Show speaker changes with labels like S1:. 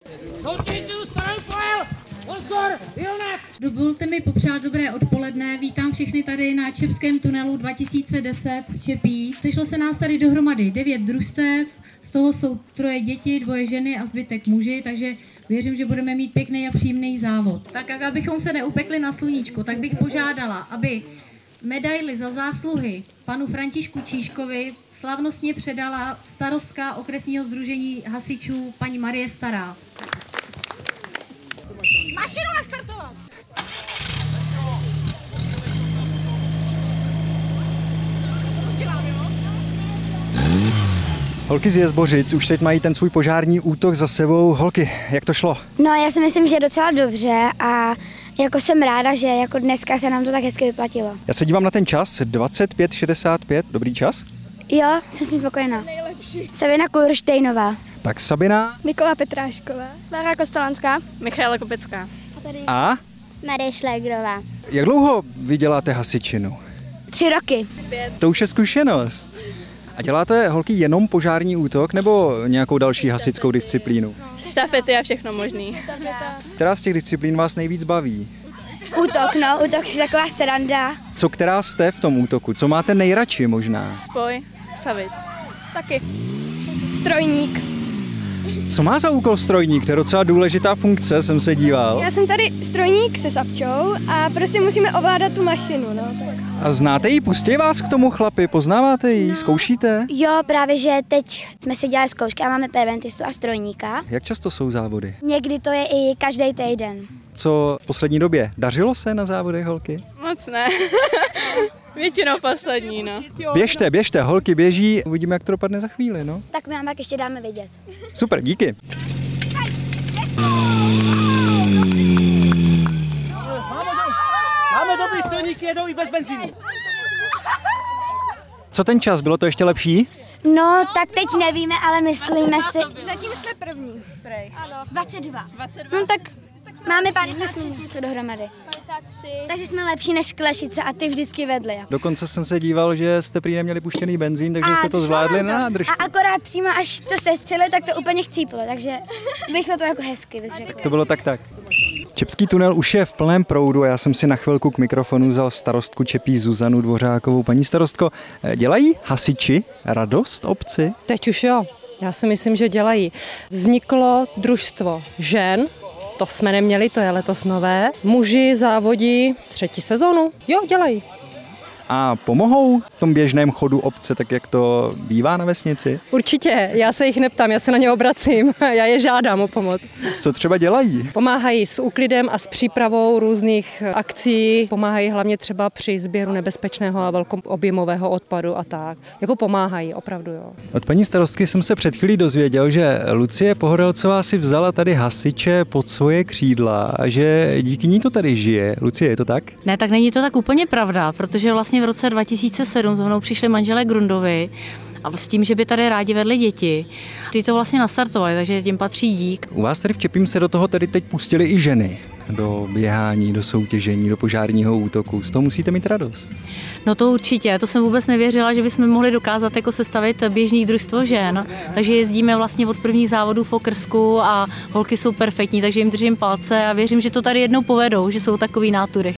S1: Dovolte mi popřát dobré odpoledne. Vítám všechny tady na Čepském tunelu 2010 v Čepí. Sešlo se nás tady dohromady 9 družstev, z toho jsou 3 děti, 2 ženy a zbytek muži, takže věřím, že budeme mít pěkný a příjemný závod. Tak abychom se neupekli na sluníčko, tak bych požádala, aby medaili za zásluhy panu Františku Číškovi slavnostně předala starostka okresního sdružení hasičů paní Marie Stará.
S2: Mašinu nastartovat!
S3: Holky z Jezbořic už teď mají ten svůj požární útok za sebou. Holky, jak to šlo?
S4: No, já si myslím, že docela dobře a jako jsem ráda, že jako dneska se nám to tak hezky vyplatilo.
S3: Já se dívám na ten čas, 25:65, dobrý čas?
S4: Jo, jsem s tím spokojená. Nejlepší. Sabina Kulrštejnová.
S3: Tak Sabina.
S4: Nikola Petrášková. Bára Kostolanská.
S2: Michaela Kopecká.
S3: A?
S4: Marie Šlégrová.
S3: Jak dlouho vy děláte hasičinu?
S4: 3 roky.
S3: To už je zkušenost. A děláte, holky, jenom požární útok nebo nějakou další hasičskou disciplínu?
S2: Štafety a všechno možný.
S3: Která z těch disciplín vás nejvíc baví?
S4: Útok je taková sranda.
S3: Co která jste v tom útoku? Co máte nejradši možná?
S2: Boj, Savic.
S4: Taky. Strojník.
S3: Co má za úkol strojník? To je docela důležitá funkce, jsem se díval.
S4: Já jsem tady strojník se Sapčou a prostě musíme ovládat tu mašinu, no. Tak.
S3: A znáte ji? Pustí vás k tomu chlapi? Poznáváte ji? Zkoušíte?
S4: Jo, právě, že teď jsme si dělali zkoušky a máme perventistu a strojníka.
S3: Jak často jsou závody?
S4: Někdy to je i každý týden.
S3: Co v poslední době? Dařilo se na závodech, holky?
S2: Moc ne. Většinou poslední, no.
S3: Běžte, holky běží. Uvidíme, jak to dopadne za chvíli, no.
S4: Tak my vám tak ještě dáme vědět.
S3: Super, díky.
S5: Máme dobrý strojníky, jedou i bez benzínu.
S3: Co ten čas? Bylo to ještě lepší?
S4: No, tak teď nevíme, ale myslíme si...
S2: Zatím jsme první.
S4: Ano. 22. No tak máme 56 něco dohromady.
S2: 53.
S4: Takže jsme lepší než Klešice a ty vždycky vedli.
S3: Dokonce jsem se díval, že jste prý neměli puštěný benzín, takže jste to zvládli na nádrž.
S4: A akorát přímo, až to sestřeli, tak to úplně chcíplo, takže vyšlo to jako hezky, bych řekla.
S3: To bylo tak. Čepský tunel už je v plném proudu a já jsem si na chvilku k mikrofonu vzal starostku Čepí Zuzanu Dvořákovou. Paní starostko, dělají hasiči radost obci?
S6: Teď už jo, já si myslím, že dělají. Vzniklo družstvo žen, to jsme neměli, to je letos nové. Muži závodí 3. sezonu, jo, dělají.
S3: A pomohou v tom běžném chodu obce, tak jak to bývá na vesnici?
S6: Určitě, já se jich neptám, já se na ně obracím, já je žádám o pomoc.
S3: Co třeba dělají?
S6: Pomáhají s úklidem a s přípravou různých akcí, pomáhají hlavně třeba při sběru nebezpečného a velkoobjemového odpadu a tak. Jako pomáhají, opravdu jo.
S3: Od paní starostky jsem se před chvílí dozvěděl, že Lucie Pohorelcová si vzala tady hasiče pod svoje křídla a že díky ní to tady žije. Lucie, je to tak?
S1: Ne, tak není to tak úplně pravda, protože vlastně v roce 2007 za mnou přišli manželé Grundovi a s tím, že by tady rádi vedli děti. Ty to vlastně nastartovali, takže tím patří dík.
S3: U vás tady v Čepím se do toho tady teď pustili i ženy. Do běhání, do soutěžení, do požárního útoku. Z toho musíte mít radost.
S1: No to určitě, to jsem vůbec nevěřila, že bychom mohli dokázat jako sestavit běžný družstvo žen. Takže jezdíme vlastně od prvních závodů v okrsku a holky jsou perfektní, takže jim držím palce a věřím, že to tady jednou povedou, že jsou takový nátury.